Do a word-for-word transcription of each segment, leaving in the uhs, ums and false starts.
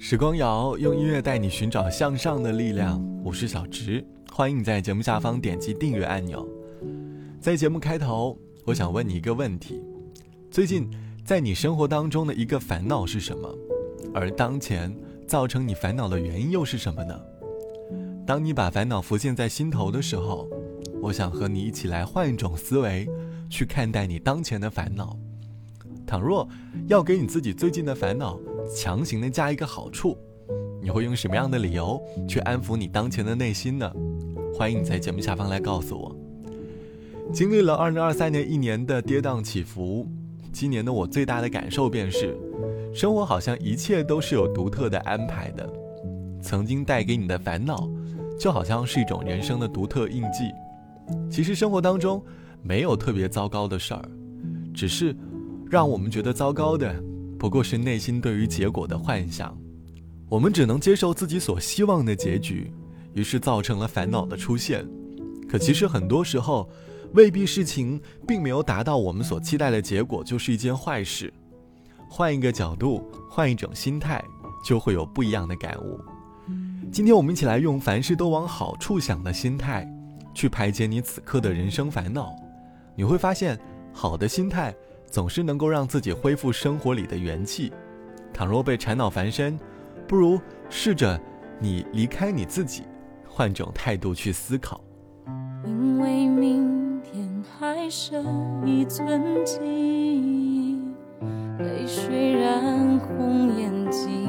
时光谣用音乐带你寻找向上的力量，我是小直，欢迎你在节目下方点击订阅按钮。在节目开头，我想问你一个问题：最近在你生活当中的一个烦恼是什么？而当前造成你烦恼的原因又是什么呢？当你把烦恼浮现在心头的时候，我想和你一起来换一种思维去看待你当前的烦恼。倘若要给你自己最近的烦恼强行的加一个好处，你会用什么样的理由去安抚你当前的内心呢？欢迎你在节目下方来告诉我。经历了二零二三年一年的跌宕起伏，今年的我最大的感受便是，生活好像一切都是有独特的安排的。曾经带给你的烦恼，就好像是一种人生的独特印记。其实生活当中没有特别糟糕的事儿，只是让我们觉得糟糕的不过是内心对于结果的幻想。我们只能接受自己所希望的结局，于是造成了烦恼的出现。可其实很多时候未必事情并没有达到我们所期待的结果就是一件坏事。换一个角度，换一种心态，就会有不一样的感悟。今天我们一起来用凡事都往好处想的心态去排解你此刻的人生烦恼。你会发现，好的心态总是能够让自己恢复生活里的元气。倘若被缠恼烦身，不如试着你离开你自己，换种态度去思考。 因为明天还剩一寸记忆，泪水染红眼睛，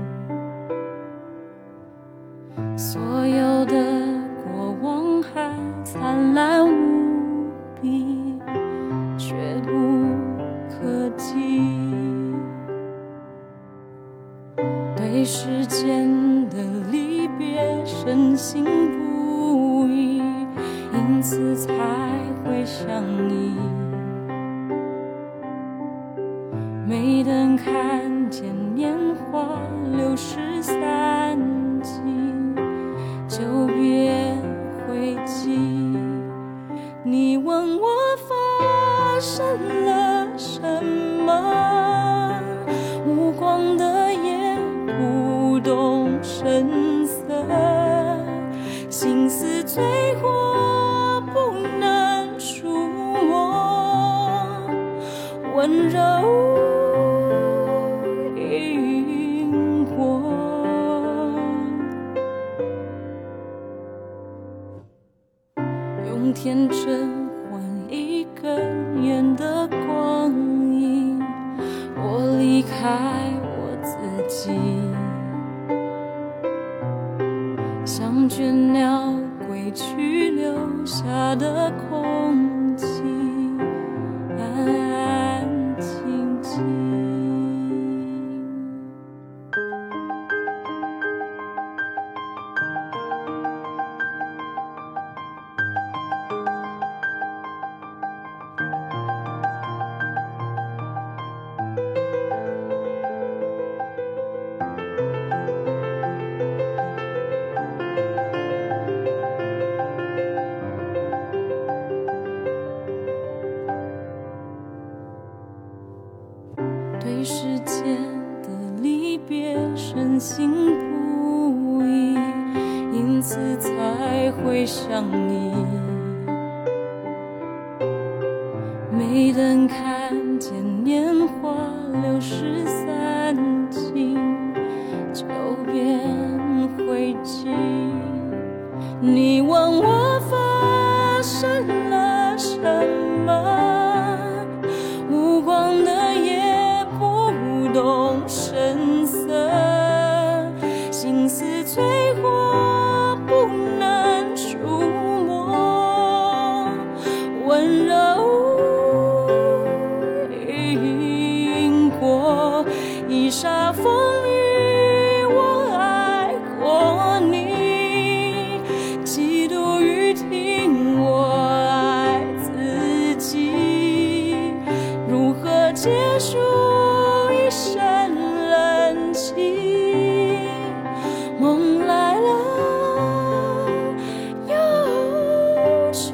所有的过往还灿烂无比，却不可及。对时间的离别深信不疑，因此才会相依。没等看见年华流逝散尽，就别回击。你问我发生了什么，无光的夜不动声色，心思催火不能触摸，温柔因果。用天真换一根烟的光阴，我离开我自己，像倦鸟归去留下的空气，安安静静。对时间的离别深信不疑，因此才会相依。没等看见年华流逝散尽，就便回击。你问我发生了什么，无光的夜不动声色，心思催火不能触摸，温柔因果。一霎风雨我爱过你，几度雨停我爱自己，如何结束一生冷清？梦来了又去，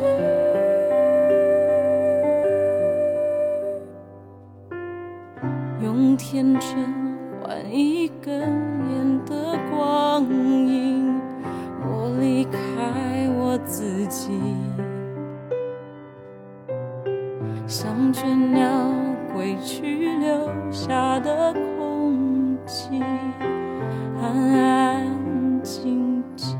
用天真换一个年的光阴，我离开我自己，像倦鸟归去留下的空气，安安静静，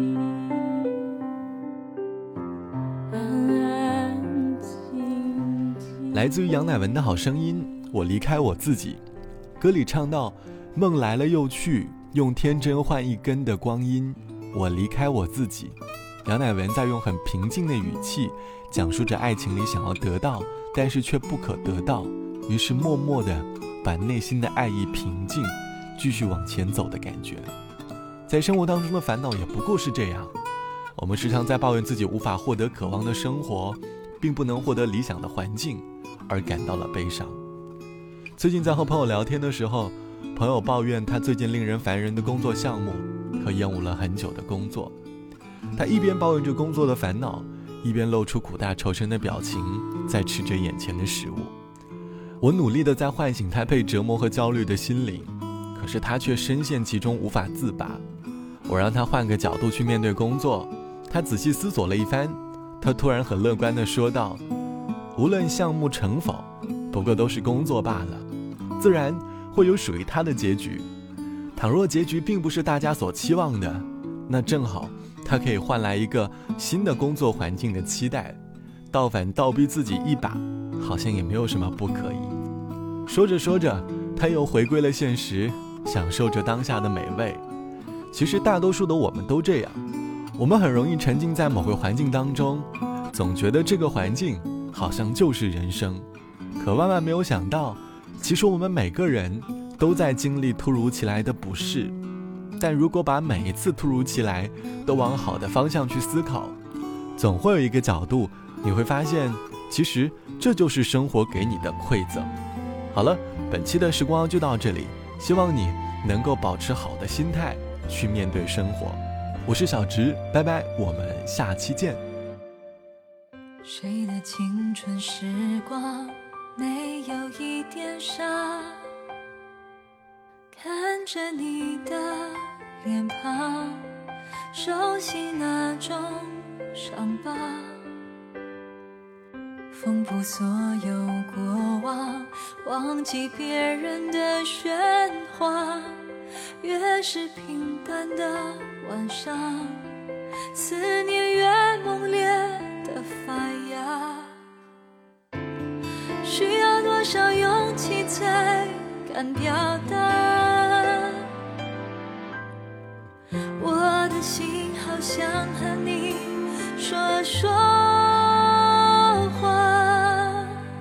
安安静静。 来自于杨乃文的好声音，我离开我自己。歌里唱到，梦来了又去，用天真换一根的光阴，我离开我自己。杨乃文在用很平静的语气讲述着爱情里想要得到但是却不可得到，于是默默地把内心的爱意平静，继续往前走的感觉。在生活当中的烦恼也不过是这样，我们时常在抱怨自己无法获得渴望的生活，并不能获得理想的环境，而感到了悲伤。最近在和朋友聊天的时候，朋友抱怨他最近令人烦人的工作项目和厌恶了很久的工作。他一边抱怨着工作的烦恼，一边露出苦大仇深的表情，在吃着眼前的食物。我努力地在唤醒他被折磨和焦虑的心灵，可是他却深陷其中无法自拔。我让他换个角度去面对工作，他仔细思索了一番，他突然很乐观地说道，无论项目成否，不过都是工作罢了，自然会有属于他的结局。倘若结局并不是大家所期望的，那正好他可以换来一个新的工作环境的期待，倒反倒逼自己一把，好像也没有什么不可以。说着说着，他又回归了现实，享受着当下的美味。其实大多数的我们都这样，我们很容易沉浸在某个环境当中，总觉得这个环境好像就是人生，可万万没有想到，其实我们每个人都在经历突如其来的不适。但如果把每一次突如其来都往好的方向去思考，总会有一个角度，你会发现其实这就是生活给你的馈赠。好了，本期的时光就到这里，希望你能够保持好的心态去面对生活。我是小直，拜拜，我们下期见。 谁的青春时光没有一点傻，看着你的脸庞，熟悉那种伤疤，缝补所有过往，忘记别人的喧哗。越是平淡的晚上，思念越猛烈的发芽。需要多少勇气才敢表达？我的心好想和你说说话。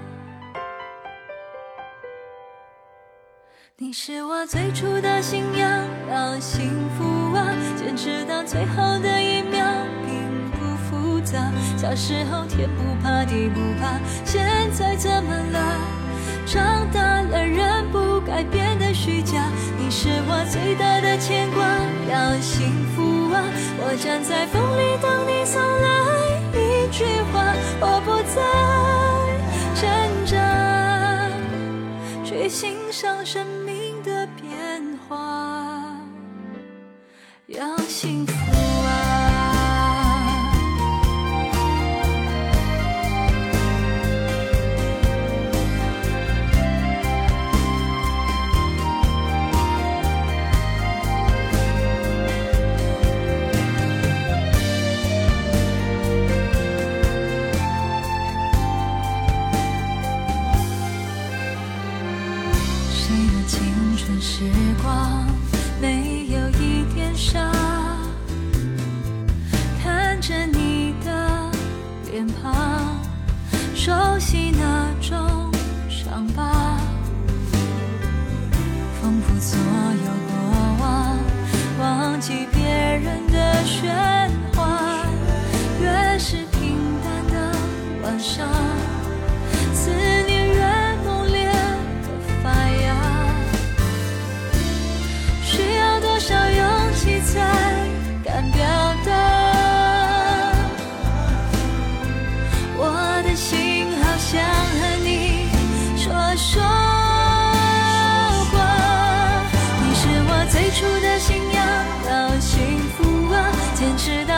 你是我最初的信仰，让幸福啊坚持到最后的一秒，并不复杂。小时候天不怕地不怕，现在怎么了？长大了人不改变的虚假。你是我最大的牵挂，让幸福啊我站在风里等你送来一句话。我不再挣扎，去欣赏生命的变化，让幸福啊时光没有一点傻，看着你的脸庞，熟悉那种伤疤，丰富所有过往，忘记别人的喧哗。越是平淡的晚上，思念越猛烈的发芽。需要多少勇气才敢表达？我的心好想和你说说话。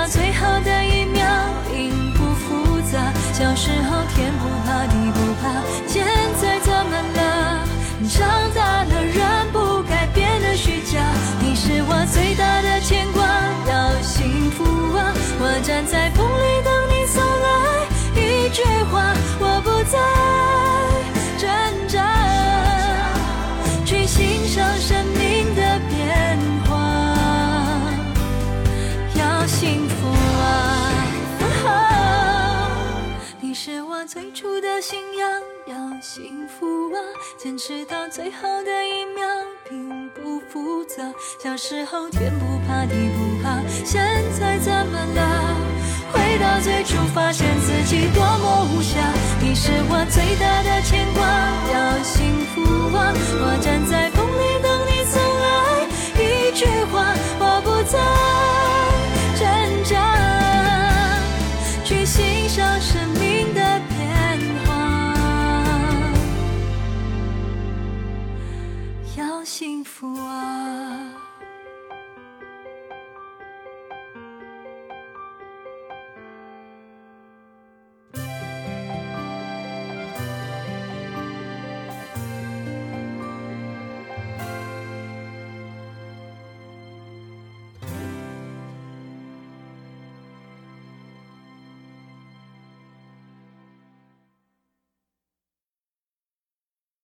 最好的一秒并不复杂，小时候天不怕地不怕，现在怎么了？长大了人不该变得虚假，你是我最大的牵挂，要幸福啊！我站在风里等你送来一句话，我不再挣扎，去欣赏生命的变化，要幸福啊！你是我最初的信仰，要幸福啊！坚持到最后的一秒并不复杂，小时候天不怕地不怕，现在怎么了？回到最初发现自己多么无暇，你是我最大的牵挂，要幸福啊！我站在